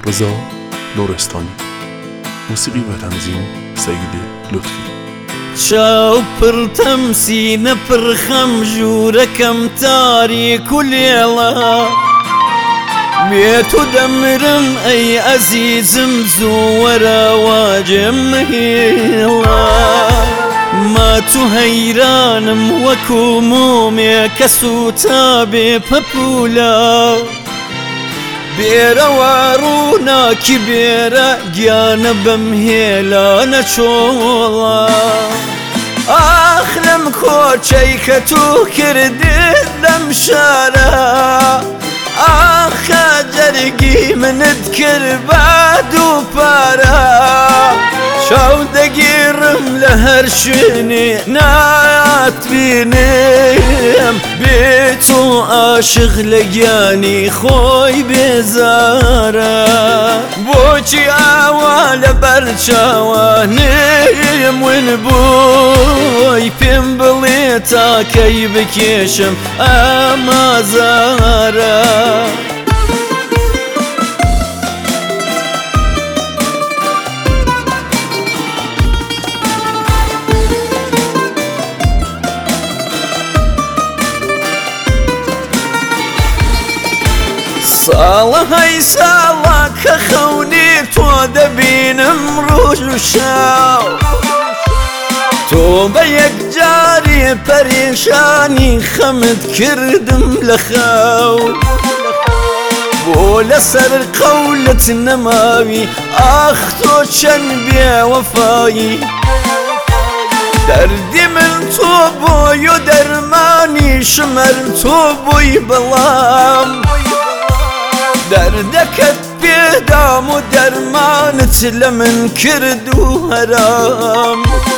رضا نورستانی. موسیقی و تنظیم سید لطفی. شاو پر تمسینە پر خەم ژوورەکەم تاریک و لێڵە بێت و دەمرم ئەی ئەزیزم زوو وەرە واجێم مهێڵە مات و هەیرانم وەکو مومێکە سووتا بێ پەپوولە بێرەوە ڕووناکی بێرە گیانە بەم هێلانە چۆڵە ئاخ لەم کۆچەی کە تو کردت لەم شارە ئاخە جەرگی منت کرد بە دوو پارە شاو دەگیرم لە هەر شوێنێ ناتبینم بێت و عاشق لە گیانی خۆی بێزارە بۆچی ئاوا لە بەرچاوانێم ون بووی پێم بڵێ تاکەی بکێشم ئامازارە ساڵە هەی ساڵە کە خەونی تۆ دەبینم ڕۆژ و شاو تۆ بە یەکجاری پەرێشانی خەمت کردم لە خەو بۆ لەسەر قەولت نەماوی ئاخ تۆ چەند بێوەفایی دەردی من تۆ بۆی و دەرمانی شمەر تۆ بووی بەڵام دەردەکەت پێدام و دەرمانت لە من کرد و هەرام